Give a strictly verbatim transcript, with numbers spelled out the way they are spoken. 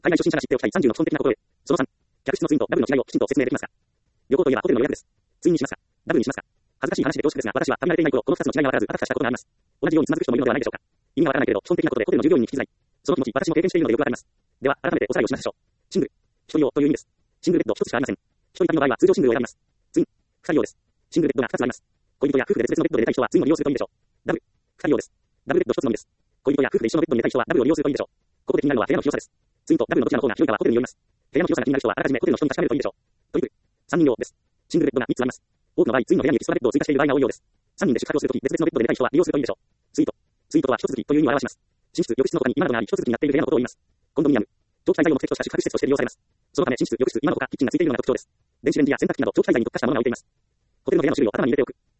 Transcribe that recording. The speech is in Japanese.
海外初心者が知っておきたいさんじゅうの基本的なことへ。そのさん、客室のツインとダブルの違いをきちんと説明できますか。旅行といえばホテルの予約です。ツインにしますか、ダブルにしますか。恥ずかしい話で恐縮ですが、私は旅慣れていない頃、このふたつの違いがわからず、あたふたしたことがあります。同じようにつまずく人もいるのではないでしょうか。意味がわからないけれど、基本的なことでホテルの従業員に聞きづらい。その気持ち、私も経験しているのでよくわかります。では、改めておさらいをしましょう。シングル、一人用という意味です。シングルベッド一つしかありません。一人旅の場合は通常シングルを選びます。ツイン、二人用です。シングルベッドが二つあります。恋人や夫婦で別々のベッドで寝たい人はツインを利用するといいでしょう。ダブル、二人用です。ダブルベッド一つのみです。恋人や夫婦で一緒のベッドに寝たい人はダブルを利用するといいでしょう。ここで気になるのは部屋の広さです。ツインとダブルのどちらの方が広いかはホテルによります。部屋の広さが気になる人はあらかじめホテルの人に確かめるといいでしょう。トリプル、三人用です。シングルベッドが三つあります。多くの場合、ツインの部屋にエキストラベッドを追加している場合が多いようです。三人で宿泊をするとき、別々のベッドで寝たい人は利用するといいでしょう。スイート、スイートとは一続きという意味を表します。寝室、浴室の他に今などがあり、一続きになっている部屋のことを言います。コンドミニアム、長期滞在を目的とした宿泊施設として利用されます。そのため寝室、浴室、今の他キッチンがついているのが特徴です。電子レンジや洗濯機など長期滞在に特化したものが置いています。ホテルの部屋の種類を頭に入れておく。